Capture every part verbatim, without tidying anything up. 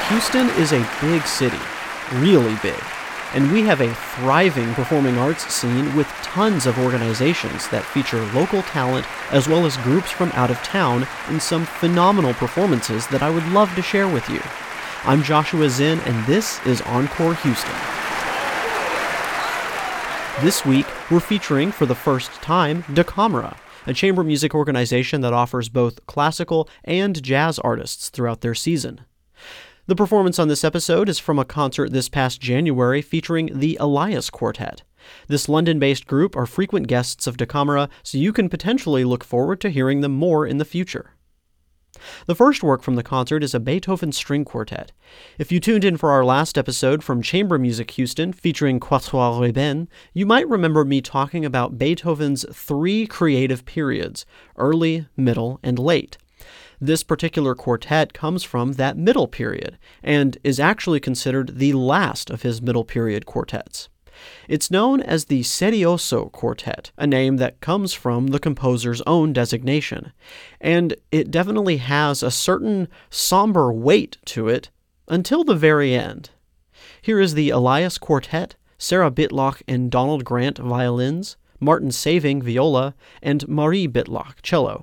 Houston is a big city, really big, and we have a thriving performing arts scene with tons of organizations that feature local talent as well as groups from out of town in some phenomenal performances that I would love to share with you. I'm Joshua Zinn, and this is Encore Houston. This week, we're featuring for the first time Da Camera, a chamber music organization that offers both classical and jazz artists throughout their season. The performance on this episode is from a concert this past January featuring the Elias Quartet. This London-based group are frequent guests of Da Camera, so you can potentially look forward to hearing them more in the future. The first work from the concert is a Beethoven String Quartet. If you tuned in for our last episode from Chamber Music Houston featuring Quatuor Rubin, you might remember me talking about Beethoven's three creative periods, early, middle, and late. This particular quartet comes from that middle period, and is actually considered the last of his middle period quartets. It's known as the Serioso Quartet, a name that comes from the composer's own designation, and it definitely has a certain somber weight to it until the very end. Here is the Elias Quartet, Sarah Bitlock and Donald Grant violins, Martin Saving viola, and Marie Bitlock cello.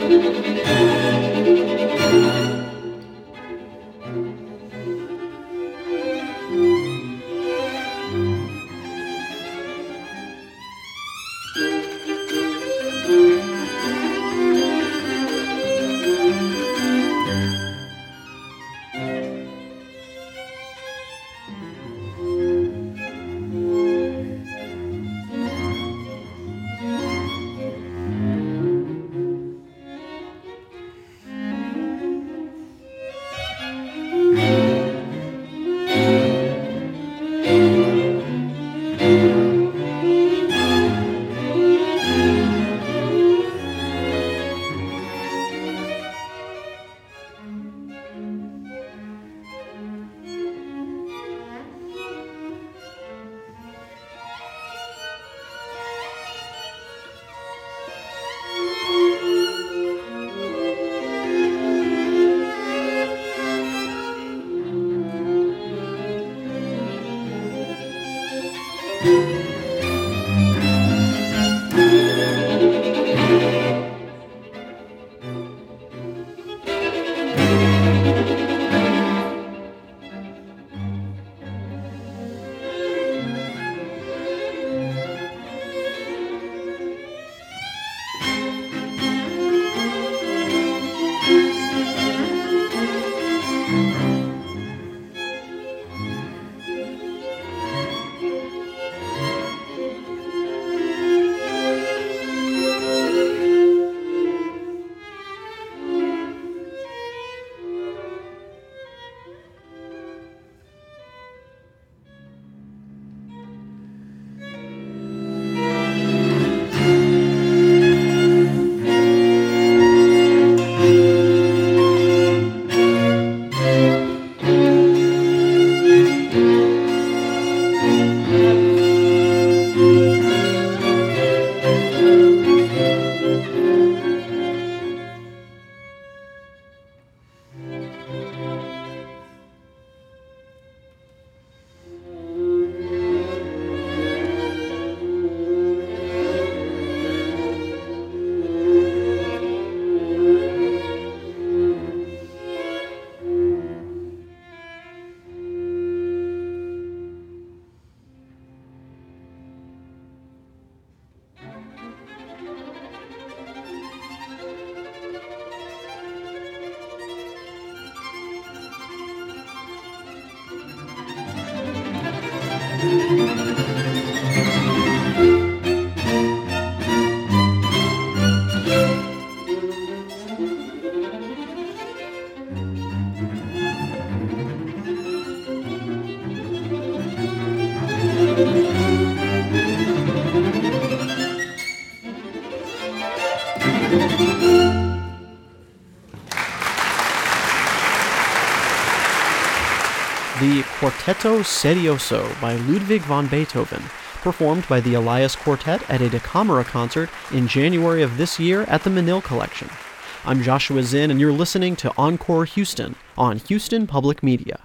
The Quartetto Serioso by Ludwig van Beethoven, performed by the Elias Quartet at a Da Camera concert in January of this year at the Menil Collection. I'm Joshua Zinn, and you're listening to Encore Houston on Houston Public Media.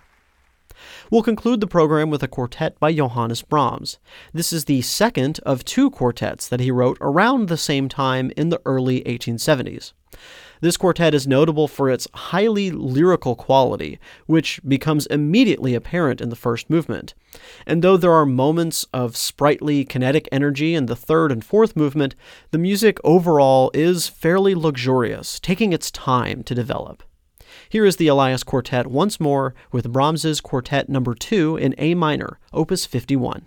We'll conclude the program with a quartet by Johannes Brahms. This is the second of two quartets that he wrote around the same time in the early eighteen seventies. This quartet is notable for its highly lyrical quality, which becomes immediately apparent in the first movement. And though there are moments of sprightly kinetic energy in the third and fourth movement, the music overall is fairly luxurious, taking its time to develop. Here is the Elias Quartet once more with Brahms's Quartet number two in A minor, opus fifty-one.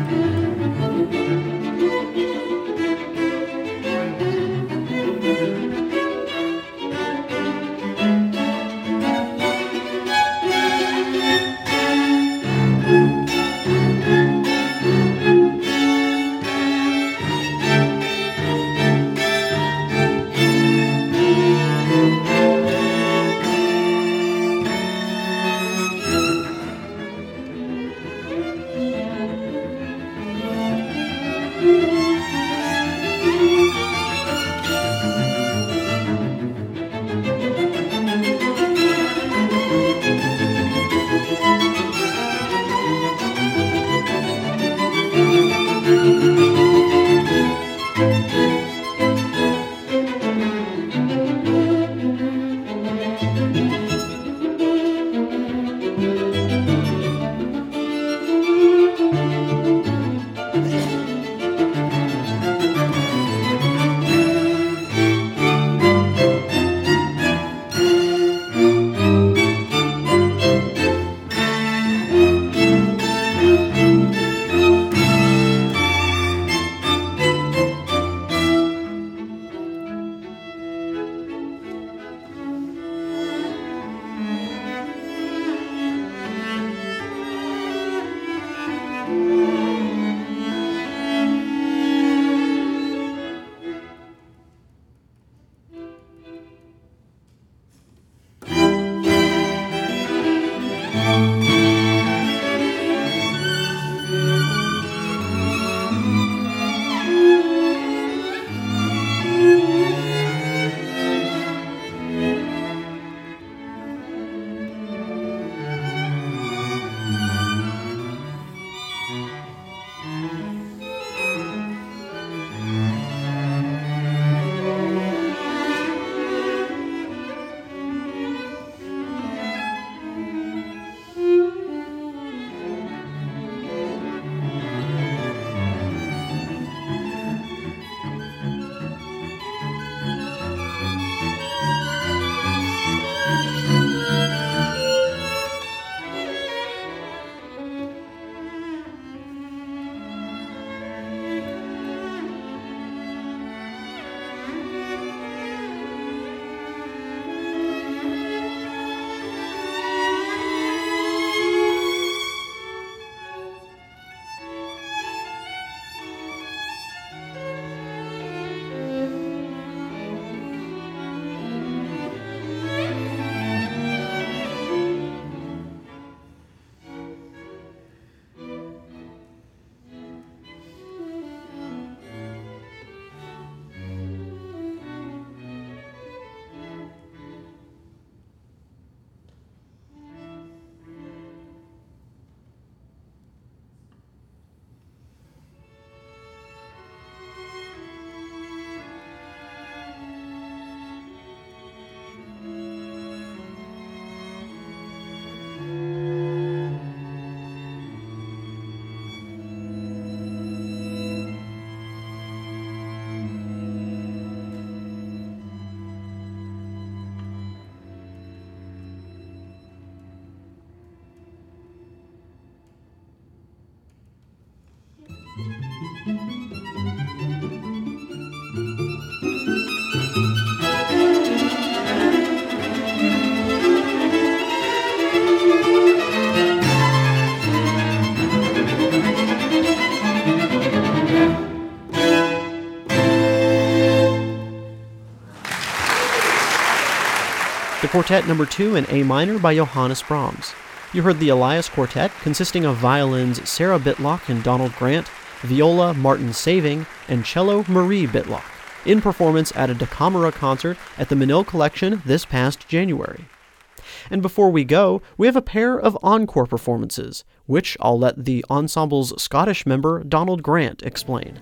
Quartet Number two in A minor by Johannes Brahms. You heard the Elias Quartet, consisting of violins Sarah Bitlock and Donald Grant, viola Martin Saving, and cello Marie Bitlock, in performance at a Da Camera concert at the Menil Collection this past January. And before we go, we have a pair of encore performances, which I'll let the ensemble's Scottish member Donald Grant explain.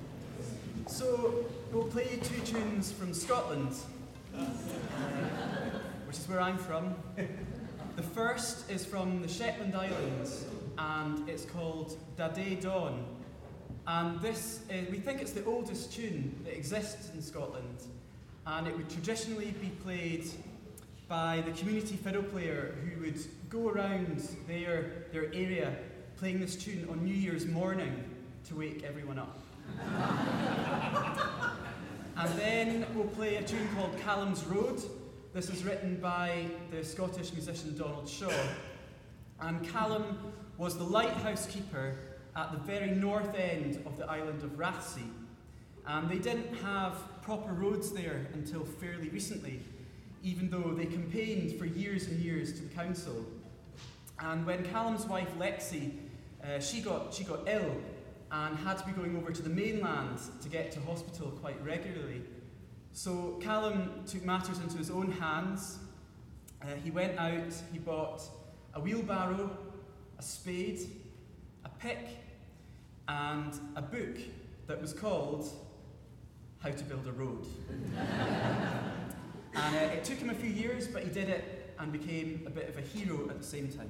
So, we'll play two tunes from Scotland, which is where I'm from. The first is from the Shetland Islands, and it's called Da Day Dawn. And this, is, we think it's the oldest tune that exists in Scotland, and it would traditionally be played by the community fiddle player who would go around their, their area playing this tune on New Year's morning to wake everyone up. And then we'll play a tune called Callum's Road. This is written by the Scottish musician Donald Shaw. And Callum was the lighthouse keeper at the very north end of the island of Rathsea. And they didn't have proper roads there until fairly recently, even though they campaigned for years and years to the council. And when Callum's wife Lexi, uh, she got she got ill and had to be going over to the mainland to get to hospital quite regularly. So Callum took matters into his own hands. Uh, he went out, he bought a wheelbarrow, a spade, a pick, and a book that was called How to Build a Road. And uh, it took him a few years, but he did it and became a bit of a hero at the same time.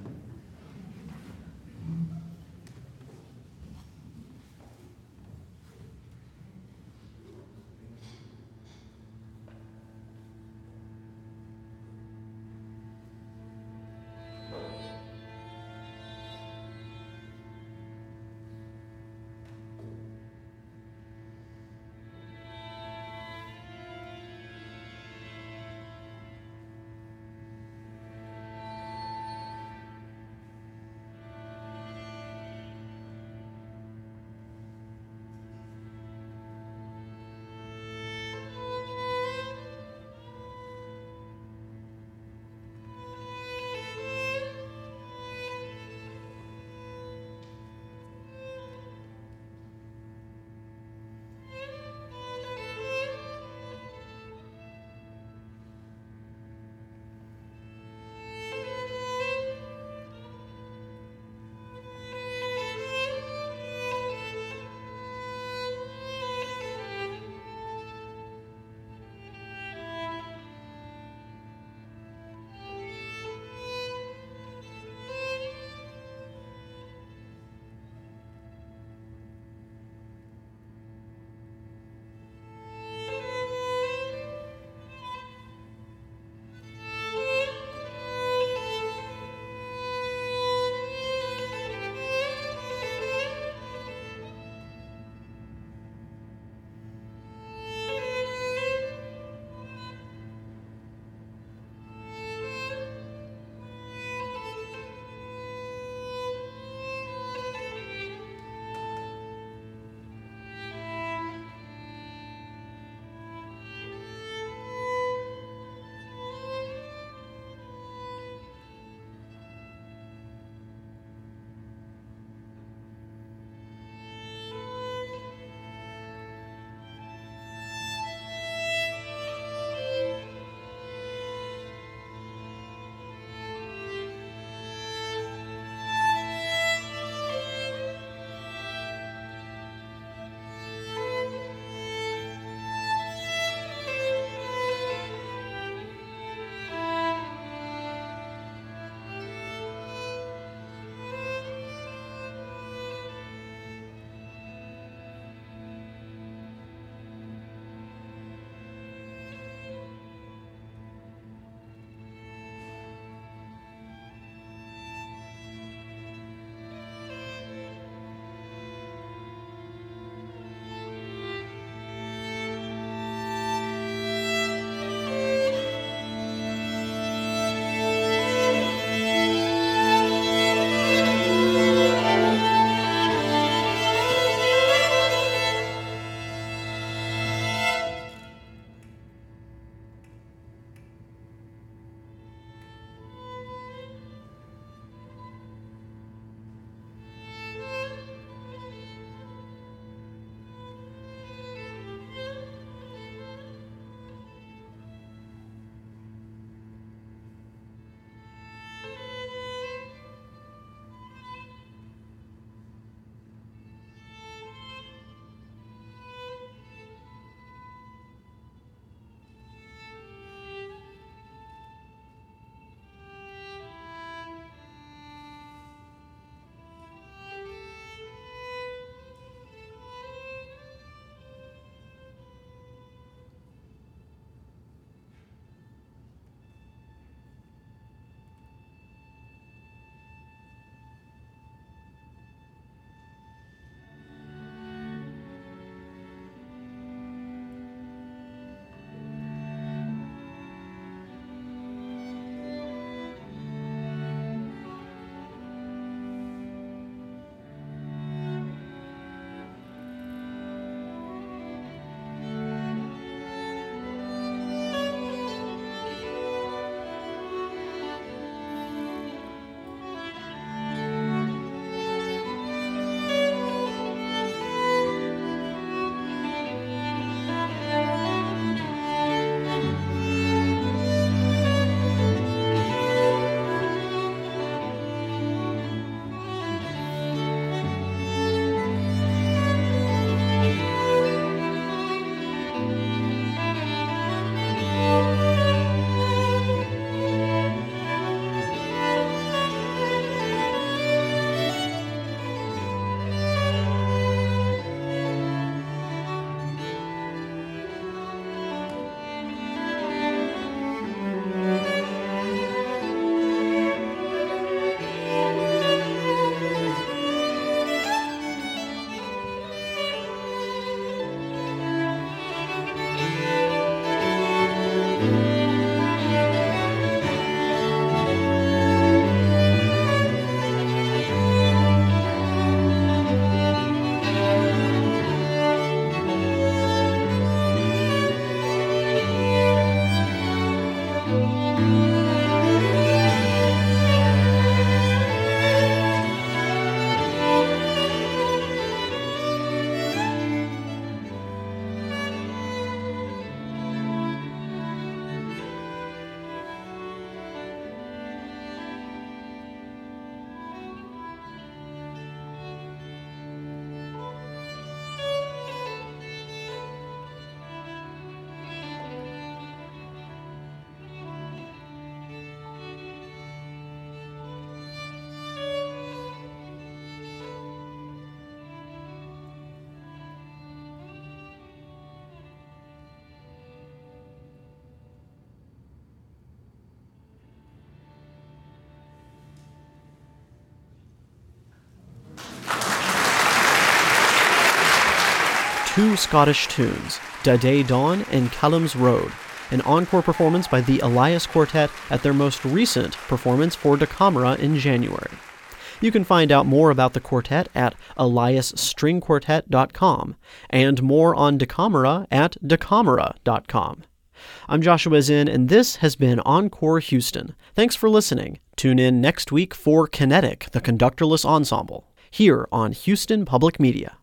two Scottish tunes, Da Day Dawn and Callum's Road, an encore performance by the Elias Quartet at their most recent performance for Da Camera in January. You can find out more about the quartet at elias string quartet dot com and more on Da Camera at da camera dot com. I'm Joshua Zinn, and this has been Encore Houston. Thanks for listening. Tune in next week for Kinetic, the Conductorless Ensemble, here on Houston Public Media.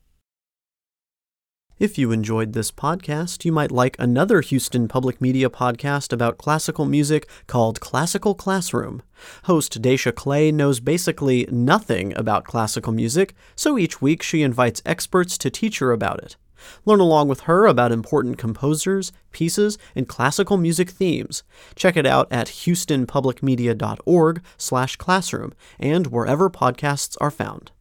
If you enjoyed this podcast, you might like another Houston Public Media podcast about classical music called Classical Classroom. Host Daisha Clay knows basically nothing about classical music, so each week she invites experts to teach her about it. Learn along with her about important composers, pieces, and classical music themes. Check it out at houston public media dot org slash classroom and wherever podcasts are found.